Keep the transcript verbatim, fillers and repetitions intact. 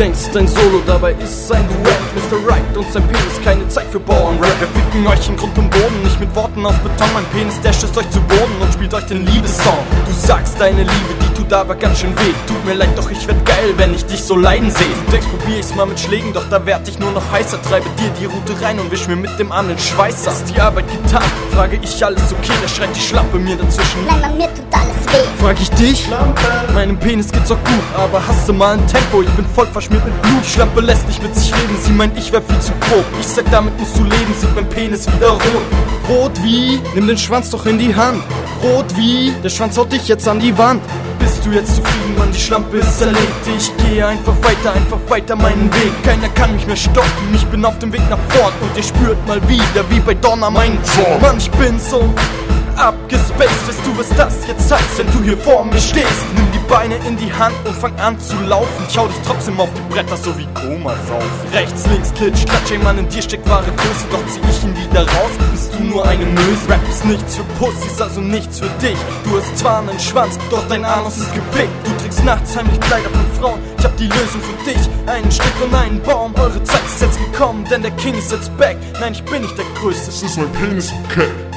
denkst, dein Solo, dabei ist sein Duett. Mister Right und sein Penis, keine Zeit für Bauernrap. Wir ficken euch in Grund und Boden, nicht mit Worten aus Beton. Mein Penis dasht euch zu Boden und spielt euch den Liebessong. Du sagst deine Liebe, die tut aber ganz schön weh. Tut mir leid, doch ich werd geil, wenn ich dich so leiden sehe. Du denkst, probier ich's mal mit Schlägen, doch da werd ich nur noch heißer. Treibe dir die Route rein und wisch mir mit dem Arm den Schweiß ab. Ist die Arbeit getan? Frage ich, alles okay? Da schreit die Schlampe mir dazwischen. Nein, Mann, mir tut alles weh. Frag ich dich? Schlampe. Meinem Penis geht's auch gut, aber hast du mal ein Tempo? Ich bin voll verschmiert mit Blut. Die Schlampe lässt nicht mit sich reden, sie meint, ich wär viel zu grob. Ich sag, damit musst du leben, sieht mein Penis wieder rot. Rot wie? Nimm den Schwanz doch in die Hand. Rot wie? Der Schwanz haut dich jetzt an die Wand. Bist du jetzt zufrieden, Mann, die Schlampe ist erledigt. Ich gehe einfach weiter, einfach weiter meinen Weg. Keiner kann mich mehr stoppen, ich bin auf dem Weg nach vorn. Und ihr spürt mal wieder, wie bei Donner meinen Zorn. Mann, ich bin so abgespaced, weißt du, was das jetzt heißt, wenn du hier vor mir stehst? Nimm die Beine in die Hand und fang an zu laufen. Ich hau dich trotzdem auf die Bretter, so wie Koma saufen. Rechts, links, klitsch, klatsch, ey Mann, in dir steckt wahre Größe. Doch zieh ich ihn wieder raus, bist du nur eine Möse. Rap ist nichts für Pussys, also nichts für dich. Du hast zwar einen Schwanz, doch dein Anus ist gefickt. Du trägst nachts heimlich Kleider von Frauen. Ich hab die Lösung für dich, einen Strick und einen Baum. Eure Zeit ist jetzt gekommen, denn der King ist jetzt back. Nein, ich bin nicht der Größte, es ist mein Penis, okay.